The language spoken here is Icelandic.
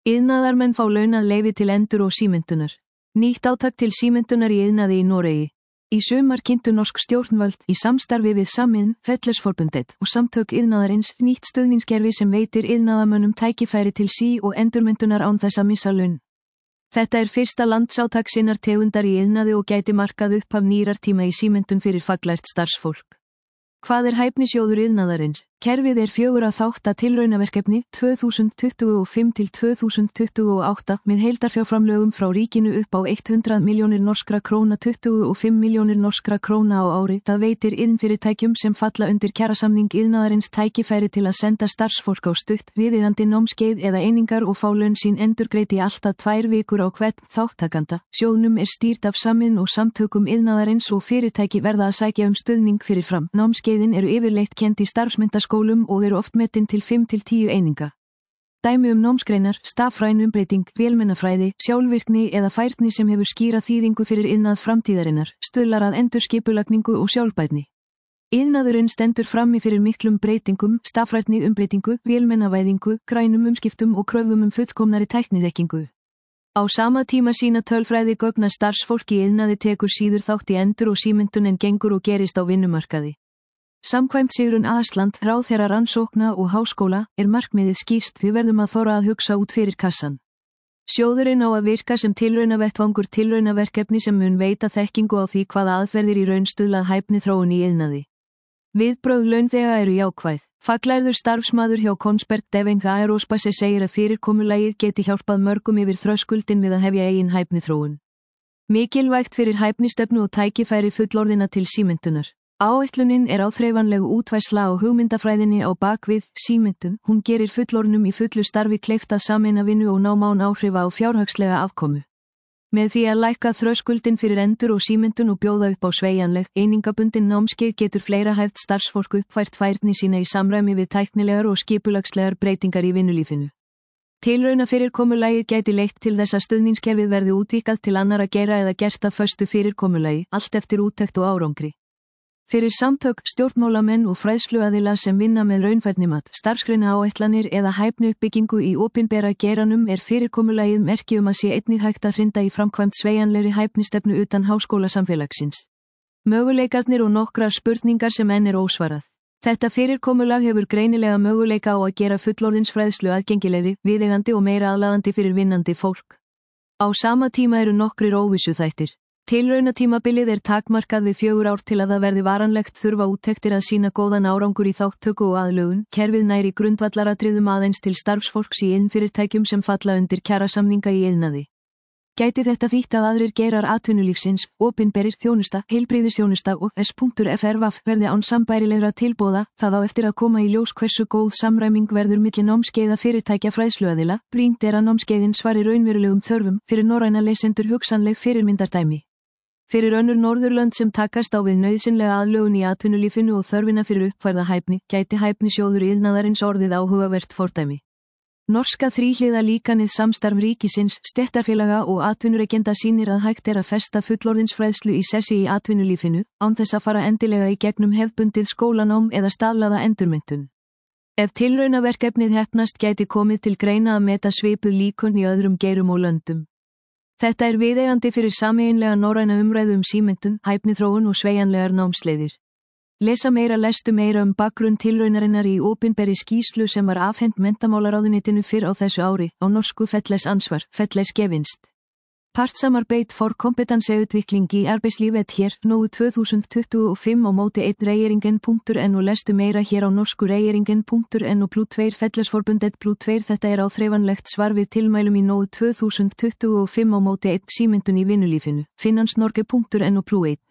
Iðnaðarmenn fá launað leyfi til endur- og símenntunar. Nýtt átak til símenntunar í iðnaði í Noregi. Í sumar kynntu norsk stjórnvöld í samstarfi við Samiðn, Fellesforbundet og Samtök iðnaðarins nýtt stuðningskerfi sem veitir iðnaðarmönnum tækifæri til og endurmenntunar án þess að missa laun. Þetta fyrsta landsátak sinnar tegundar í iðnaði og gæti markað upphaf nýrrar tíma í símenntun fyrir faglært starfsfólk. Hvað hæfnisjóður iðnaðarins? Kerfið 4 þátta tilraunaverkefni 2025 til 2028 með heildarfjárframlögum frá ríkinu upp á 100 milljónir norskra króna 25 milljónir norskra króna á ári. Það veitir iðnfyrirtækjum sem falla undir kjarasamning iðnaðarins tækifæri til að senda starfsfólk á stutt viðeigandi námskeið eða einingar og fá laun sín endurgreidd í alltaf 2 vikur á hvern þáttakanda. Sjóðnum stýrt af Samiðn og Samtökum iðnaðarins og fyrirtæki verða að sækja stuðning fyrir fram. Námskeiðin yfirleitt kennd í starfsmenntaskólum og oft metin til 5 til 10 eininga. Dæmi námsgreinar, stafræn umbreyting, vélmennafræði, sjálfvirkni eða færni sem hefur skýra þýðingu fyrir iðnað framtíðarinnar, stuðlar að endurskipulagningu og sjálfbærni. Iðnaðurinn stendur frammi fyrir miklum breytingum, stafrænni umbreytingu, vélmennavæðingu, grænum umskiptum og kröfum fullkomnari tækniþekkingu. Á sama tíma sýna tölfræði gögn að starfsfólk í iðnaði tekur síður þátt í endur- og símenntun en gengur og gerist á vinnumarkaði. Samkvæmt Sigrún Asland, ráðherra rannsókna og háskóla, markmiðið skýrt: við verðum að þora að hugsa út fyrir kassan. Sjóðurinn á að virka sem tilraunavettvangur tilraunaverkefni sem mun veita þekkingu á því hvaða aðferðir í raun stuðla að hæfni þróun í iðnaði. Viðbrögð launþega jákvæð. Faglærður starfsmaður hjá Kongsberg Defence Aerospace segir að fyrirkomulagið geti hjálpað mörgum yfir þröskuldinn við að hefja eigin hæfni þróun. Mikilvægt fyrir hæfnistefnu og tækifæri fullorðina til símenntunar. Áætlunin áþreifanleg útfærsla á hugmyndafræðinni á bakvið símenntun. Hún gerir fullorðnum í fullu starfi kleift að sameina vinnu og ná án áhrifa á fjárhagslega afkomu. Með því að lækka þröskuldinn fyrir endur- og símenntun og bjóða upp á sveigjanleg, einingabundin námskeið getur fleira hæft starfsfólk uppfært færni sína í samræmi við tæknilegar og skipulagslegar breytingar í vinnulífinu. Tilraunafyrirkomulagið gæti leitt til þess að stuðningskerfið verði útvíkkað til annarra geira eða gert að föstu fyrirkomulagi, allt eftir úttekt og árangri. Fyrir samtök, stjórnmálamenn og fræðsluaðila sem vinna með raunfærnimat, starfsgreinaáætlanir eða hæfniuppbyggingu í opinbera geiranum fyrirkomulagið merki að sé einnig hægt að hrinda í framkvæmd sveigjanlegri hæfnistefnu utan háskólasamfélagsins. Möguleikarnir og nokkrar spurningar sem enn ósvarað. Þetta fyrirkomulag hefur greinilega möguleika á að gera fullorðinsfræðslu aðgengilegri, viðeigandi og meira aðlaðandi fyrir vinnandi fólk. Á sama tíma nokkrir óvissuþættir. Tilraunatímabilið takmarkað við 4 ár til að það verði varanlegt þurfa úttektir að sýna góðan árangur í þátttöku og aðlögun. Kerfið nær í grundvallaratriðum aðeins til starfsfólks í iðnfyrirtækjum sem falla undir kjarasamninga í iðnaði. Gæti þetta þýtt að aðrir geirar atvinnulífsins, opinberir, þjónusta, heilbrigðisþjónusta og s.frv verði án sambærilegra tilboða. Það á eftir að koma í ljós hversu góð samræming verður milli námskeiða fyrirtækja fræðsluaðila. Brýnt að námskeiðin svari raunverulegum þörfum, fyrir norræna lesendur hugsanleg fyrirmyndardæmi. Fyrir önnur Norðurlönd sem takast á við nauðsynlega aðlögun í atvinnulífinu og þörfina fyrir uppfærða hæfni, gæti hæfnisjóður iðnaðarins orðið áhugavert fordæmi. Norska þríhliða líkanið samstarf ríkisins, stéttarfélaga og atvinnurekenda sýnir að hægt að festa fullorðinsfræðslu í sessi í atvinnulífinu, án þess að fara endilega í gegnum hefðbundið skólanám eða staðlaða endurmenntun. Ef tilraunaverkefnið heppnast gæti komið til greina að meta svipuð líkön í öðrum geirum og löndum. Þetta viðeigandi fyrir sameiginlega norræna umræðu símenntun, hæfniþróun og sveigjanlegar námsleiðir. Lestu meira bakgrunn tilraunarinnar í opinberri skýrslu sem var afhent menntamálaráðuneytinu fyrr á þessu ári, á norsku Felles ansvar, Felles gevinst. Partsamarbeit for kompetanseutvikling í arbeidslífet hér, nógu 2025 á móti 1 regjeringen.no. Lestu meira hér á norsku regjeringen.no +2 Fellesforbundet +2. Þetta áþreifanlegt svar við tilmælum í nógu 2025 á móti 1 símenntun í vinnulífinu. Finansnorge.no +1.